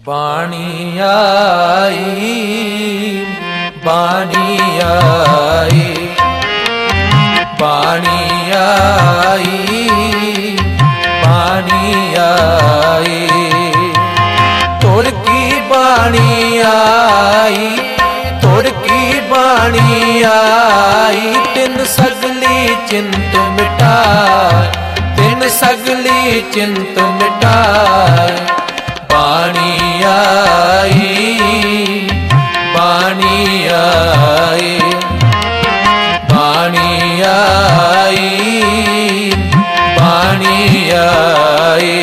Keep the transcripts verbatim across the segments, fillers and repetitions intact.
बाणी आई बाणी आई बाणी आई बाणी आई तुर की बाणी आई तुर की बाणी आई तिन सगली चिंत मिटाए तिन सगली चिंत मिटाए बाणी आई बाणी आई बाणी आई बाणी आई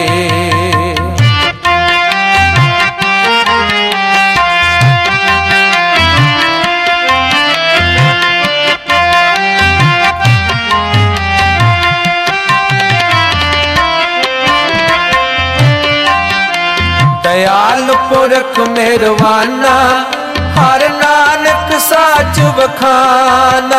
दयाल पुरख मेहरवाना हर नानक साच वखाना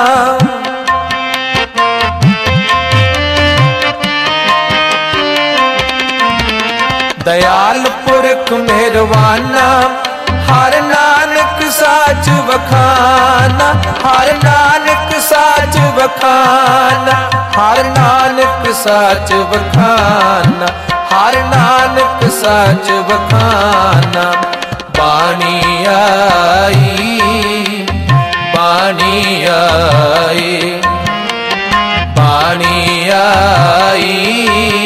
दयाल पुरख मेहरवाना हर नानक साच वखाना हर नानक साच वखाना हर नानक साच वखाना हर नानक साच वखाना बाणी आई बाणी आई बाणी आई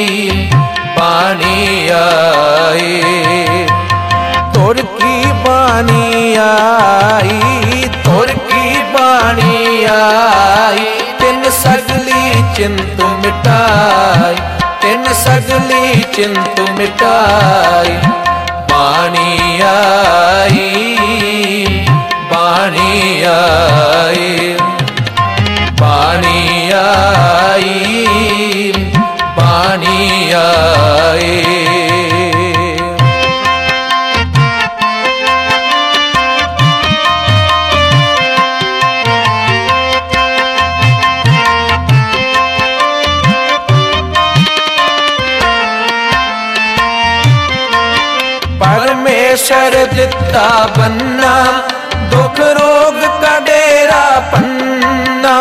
बाणी आई तुर की बाणी आई तुर की बाणी आई तिन सगली चिंत मिटाई तिन सगली चिंत मिटाई बाणी आई बाणी आई बाणी आई बाणी आई परमेश्वर दिता बन्ना दुख रोग का डेरा पन्ना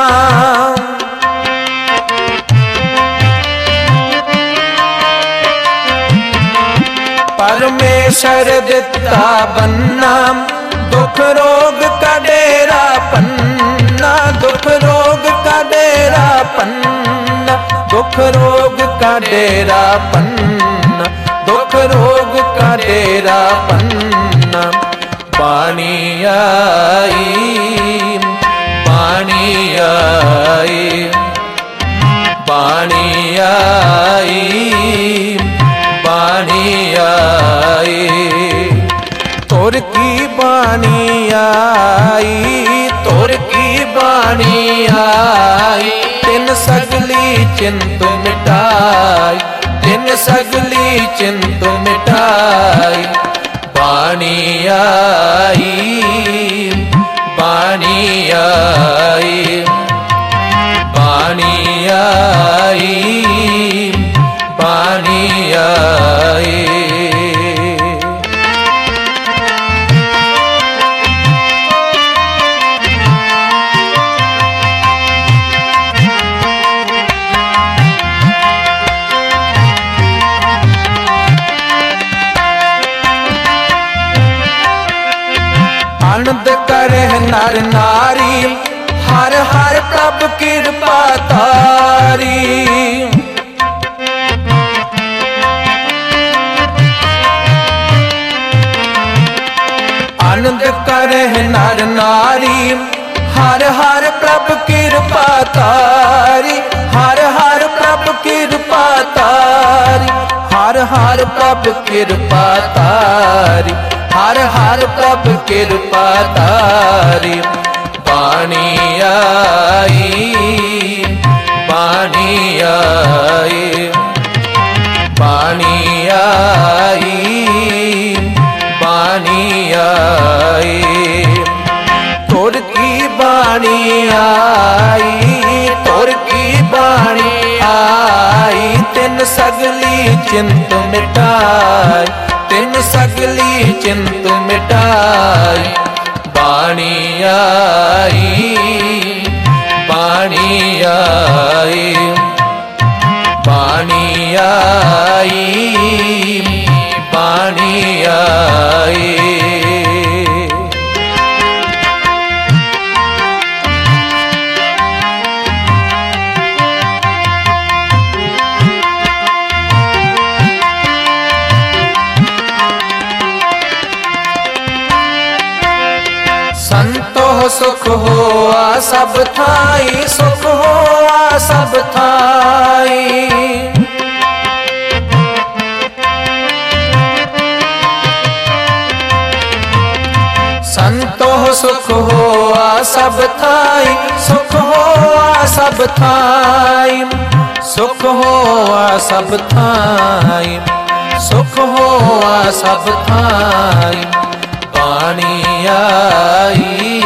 परमेश्वर दिता बन्ना दुख रोग का डेरा पन्ना दुख रोग का डेरा पन्ना दुख रोग का डेरा पन्ना दुख रोग का डेरा पन्ना बाणी आई बाणी आई बाणी आई बाणी आई तुर की बाणी आई तुर की बाणी आई तिन सगली चिंत मिटाई तिन सगली चिंत मिटाई बाणी आई बाणी आई बाणी आई बाणी आई आनंद करे नर नारी हर हर प्रभ कृपा तारी आनंद करे नर नारी हर हर प्रभ कृपा तारी हर हर प्रभ कृपा तारी हर हर प्रभ कृपा तारी हर हर प्रभ कृपा तारी बाणी आई बाणी आई बाणी आई बाणी आई तुर की बाणी आई तुर की बाणी आई तिन सगली चिंत मिटाई तिन तिन सगली चिंत मिटाई। बाणी आई बाणी आई बाणी आई बाणी आई। संतो सुख होआ सब थाई, सुख होआ सब थाई। संतो सुख होआ सब थाई, सुख होआ सब थाई। सुख होआ सब थाई, सुख होआ सब थाई। बाणी आई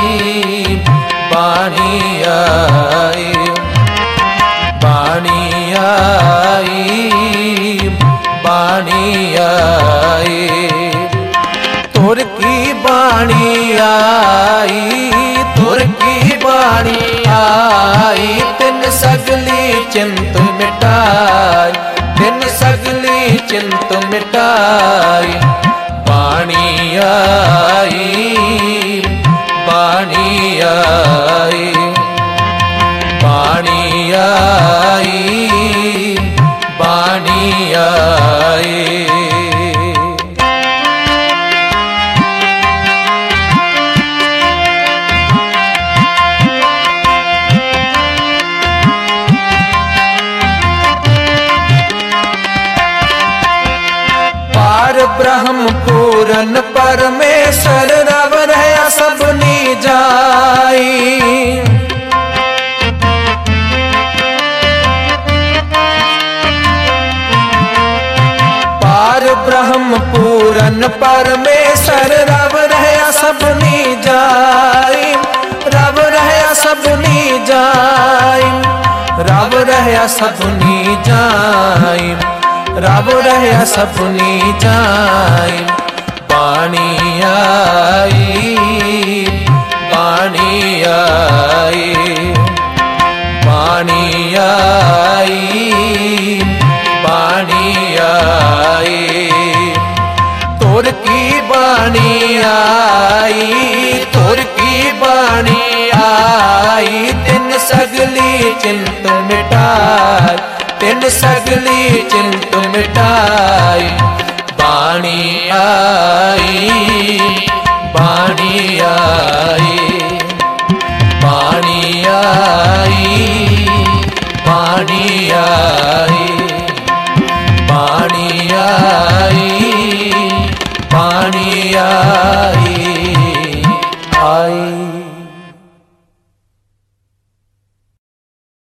बाणी आई बाणी आई बाणी आई। तुर की बाणी आई तुर की बाणी आई। तिन सगली चिंत मिटाई तिन सगली चिंत मिटाई। बाणी आई बाणी आई बाणी आई बाणी आई। ब्रह्म पूरन परमेश्वर रव रहा सबनी जाई। पार ब्रह्म पूरन परमेश्वर रव रहा सबनी जाई। रव रहा सबनी जाई रव रहा सबनी जाई रब रहा सबनी जाई। बाणी आई बाणी आई बाणी आई बाणी आई। तुर की बाणी आई तुर की बाणी आई। तिन सगली चिंत मिटाई तिन सगली चिंत मिटाई। बाणी आई बाणी आई